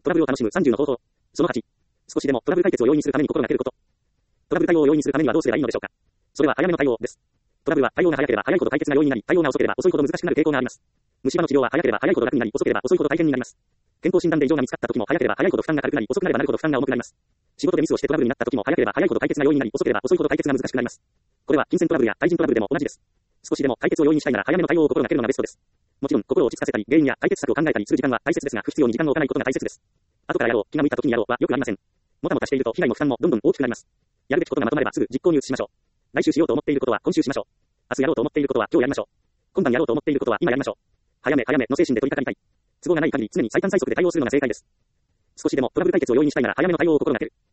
トラブルを楽しむ30の方法。その8。少しでもトラブル解決を容易にするために心がけること。トラブル対応を容易にするためにはどうすればいいのでしょうか。それは早めの対応です。トラブルは対応が早ければ早いほど解決が容易になり、対応が遅ければ遅いほど難しくなる傾向があります。虫歯の治療は早ければ早いほど楽になり、遅ければ遅いほど大変になります。健康診断で異常が見つかった時も早ければ早いほど負担が軽くなり、遅くなればなるほど負担が重くなります。仕事でミスをしてトラブルになった時も早ければ早いほど解決が容易になり、遅ければ遅いほど解決が難しくなります。これは金銭トラブルや対人トラブルでも同じです。少しでも解決を容易にしたいなら早めの対応を心がけるのがベストです。もちろん心を落ち着かせたり、原因や解決策を考えたりする時間は大切ですが、不必要に時間を置かないことが大切です。後からやろう、気が向いた時にやろうはよくありません。もたもたしていると被害も負担もどんどん大きくなります。やるべきことがまとまればすぐ実行に移しましょう。来週しようと思っていることは今週しましょう。明日やろうと思っていることは今日やりましょう。今晩やろうと思っていることは今やりましょう。早め早めの精神で取り掛かりたい。都合がない限り常に最短最速で対応するのが正解です。少しでもトラブル解決を容易にしたいなら早めの対応を心がける。